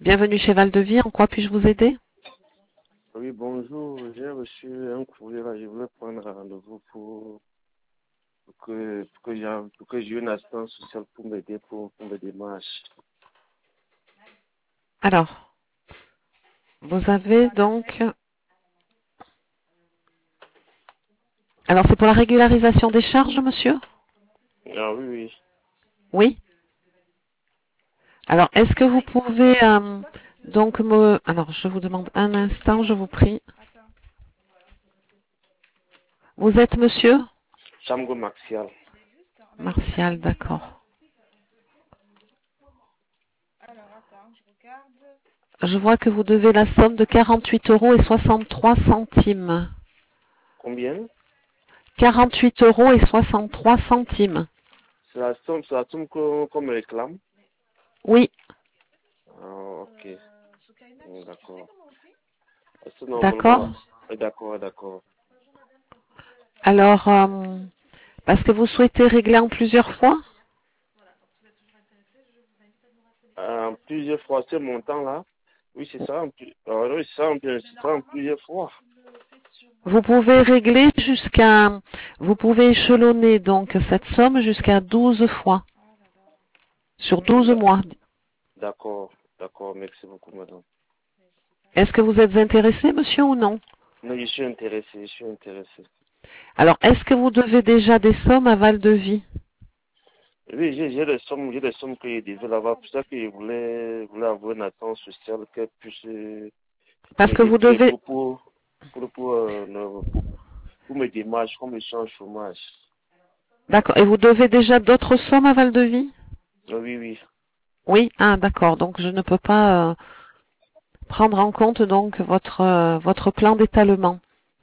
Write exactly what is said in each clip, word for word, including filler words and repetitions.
Bienvenue chez Val-de-Vie, en quoi puis-je vous aider? Oui, bonjour. J'ai reçu un courrier là. Je voulais prendre un rendez-vous pour, pour que, pour que j'ai pour que j'ai une assistance sociale pour m'aider pour, pour mes démarches. Alors, vous avez donc... Alors, c'est pour la régularisation des charges, monsieur? Ah oui, oui. Oui. Alors, est-ce que vous pouvez... euh, donc, me... Alors, je vous demande un instant, je vous prie. Vous êtes monsieur? Chambre Maxial. Martial, d'accord. Je vois que vous devez la somme de quarante-huit euros et soixante-trois centimes. Combien? quarante-huit euros et soixante-trois centimes. C'est la somme, c'est la somme qu'on qu'on me réclame. Oui, Ah, ok. Mm, D'accord. Sinon, d'accord. vraiment, ah, d'accord, d'accord. Alors, euh, parce que vous souhaitez régler en plusieurs fois? Euh, plusieurs fois, ce montant-là. Oui, c'est ça. en plus- ah, oui, c'est ça, en plus- c'est ça en plusieurs fois. Vous pouvez régler jusqu'à, vous pouvez échelonner donc cette somme jusqu'à douze fois, sur douze D'ac- mois. D'accord, d'accord. Merci beaucoup, madame. Est-ce que vous êtes intéressé, monsieur, ou non? Non, je suis intéressé, je suis intéressé. Alors, est-ce que vous devez déjà des sommes à Val-de-Vie? Oui, j'ai j'ai des sommes, j'ai des sommes que je devais là-bas. Pour ça que je voulais, voulais avoir une attente sociale qu'elle puisse euh, Parce que m'aider vous pour, les- devez, pour, pour, pour, pour, euh, le- pour, pour mes démarches, comme je suis en chômage. d'accord, et vous devez déjà d'autres sommes à Val-de-Vie? Ah oui, oui. Oui, ah, d'accord, donc je ne peux pas euh, prendre en compte donc votre euh, votre plan d'étalement.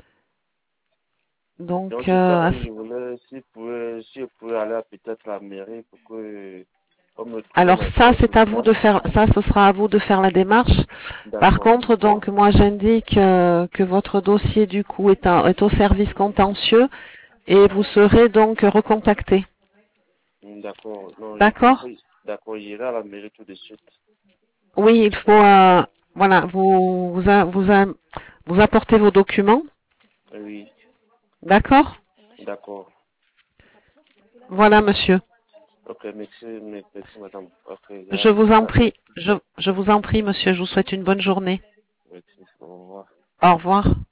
Donc, Donc, c'est ça, euh, à donc ce- je voulais, si je pouvais, si je pouvais aller à peut-être la mairie pour que, comme me trouver alors une ça, attente c'est à vous sociale. de faire, ça, ce sera à vous de faire la démarche. Par D'accord, contre, donc, moi, j'indique euh, que votre dossier, du coup, est, un- est au service contentieux et vous serez donc recontacté. d'accord. Non, je D'accord? comprends. D'accord, j'irai à la mairie tout de suite. Oui, il faut, euh, voilà, vous vous, a- vous, a- vous apportez vos documents. Oui, D'accord? d'accord. Voilà, monsieur. Ok, merci, merci, madame. Ok, j'irai Je à vous en la prie. mairie. Je, je vous en prie, monsieur. Je vous souhaite une bonne journée. Merci, au revoir. Au revoir.